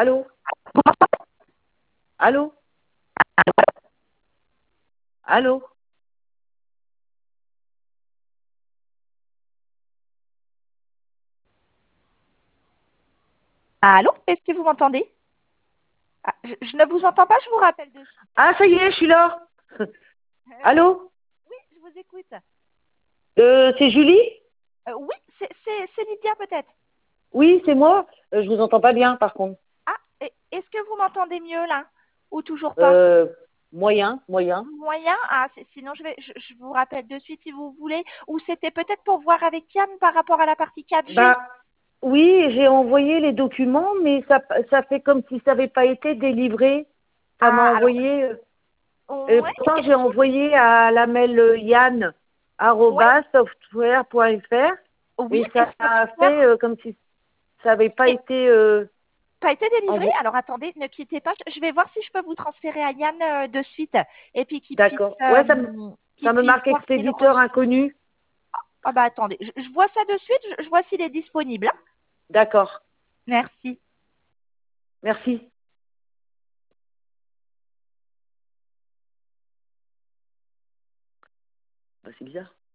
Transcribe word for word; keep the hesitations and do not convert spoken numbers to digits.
Allô? Allô? Allô? Allô? Est-ce que vous m'entendez? Ah, je, je ne vous entends pas, je vous rappelle de suite. Ah, ça y est, je suis là. Euh, Allô? oui, je vous écoute. Euh, c'est Julie? Euh, oui, c'est c'est- c'est Lydia peut-être. Oui, c'est moi. Euh, je vous entends pas bien, par contre. Ah, et- est-ce que vous m'entendez mieux là? Ou toujours pas? Euh, moyen, moyen. Moyen? Ah, c'est- sinon je vais, je, je vous rappelle de suite si vous voulez. Ou c'était peut-être pour voir avec Yann par rapport à la partie quatre G. Bah, oui, j'ai envoyé les documents, mais ça, ça fait comme si ça n'avait pas été délivré. Ça m'a Ah, alors, envoyé. euh, Et ouais, pourtant, j'ai est-ce que, envoyé à la mail euh, yann ouais, arobase software point fr oui, et et ça a fait software, euh, comme si ça n'avait pas et été euh, pas été délivré? envoyé. Alors attendez, ne quittez pas. Je je vais voir si je peux vous transférer à Yann euh, de suite et puis qu'il puisse, D'accord. Ouais, ça me, euh, qu'il ça me puisse marque voir s'il expéditeur reçoit. inconnu. Ah bah attendez, je, je vois ça de suite, je, je vois s'il est disponible, hein. D'accord. Merci. Merci. Bah, c'est bizarre.